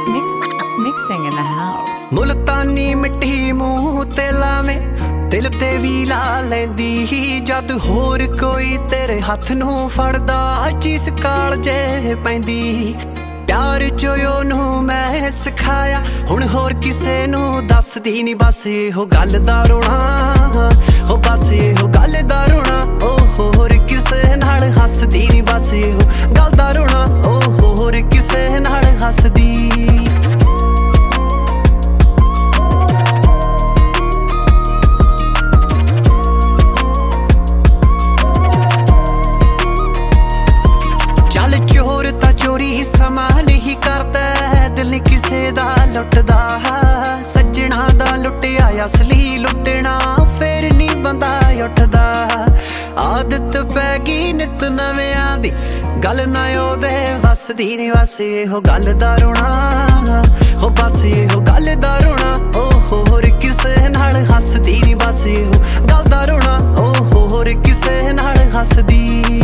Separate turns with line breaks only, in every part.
Mixing in the house.
मुल्तानी मिट्टी मूंह ते लावें दिल ते भी ला लैंदी जद होर कोई तेरे हथ नूं फड़दा चीस कालजे पैंदी प्यार जो ओनू मैं सिखाया हुण होर किसे नूं दसदी नी बस इहो गल दा रोना ओ बस इहो गल दा रोना ओ होर किसे नाल हसदी नी बस इहो गल दा रोना ओ होर किसे नाल हसदी समा नहीं करता दिल किसे दा लुटदा सज्जणा दा लुटिया असली लुटना फिर नी बंदा उठदा आदत पै गई नित नव्यां दी गल ना ओदे वसदी नी बस इहो गल दा रोना ओ बस इहो गल दा रोना ओ होर किसे नाल हसदी नी बस इहो गल दा रोना ओ होर किसे नाल हसदी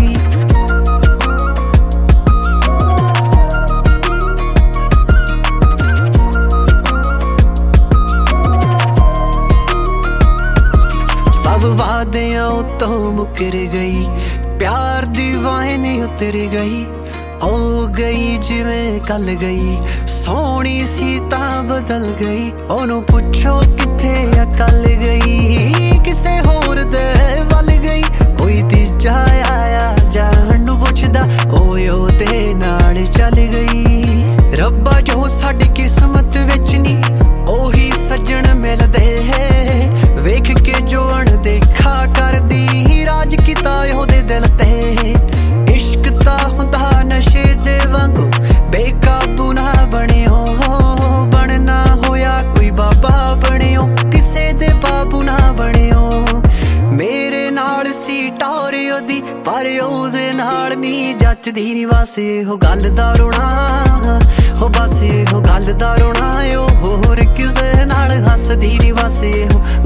वादियां तो मुकर गई प्यार दी वाइन उतर गई ओ गई जिवें कल गई सोहनी सी तां बदल गई ओनू पुछो किथे अकल गई किसे होर दे वल गई कोई तीजा आया जान नू पुछदा ओए ओदे नाल चल गई रब्बा जो साडी किस्मत विच नी ओही सज्जण मिलदे वेख के जो अणदेखा करदी राज किता ओहदे दिल ते इश्क ता हुंदा नशे दे वांगू बेकाबू ना बणियो बनना होया कोई बाबा बणियो किसे दे बाबू ना बणियो मेरे नाल सी टौर ओदी पर ओहदे नाल नी जचदी नी बस इहो गल दा रोना हो बस इहो गल दा रोना ओ होर किसे नाल हसदी नी बस इहो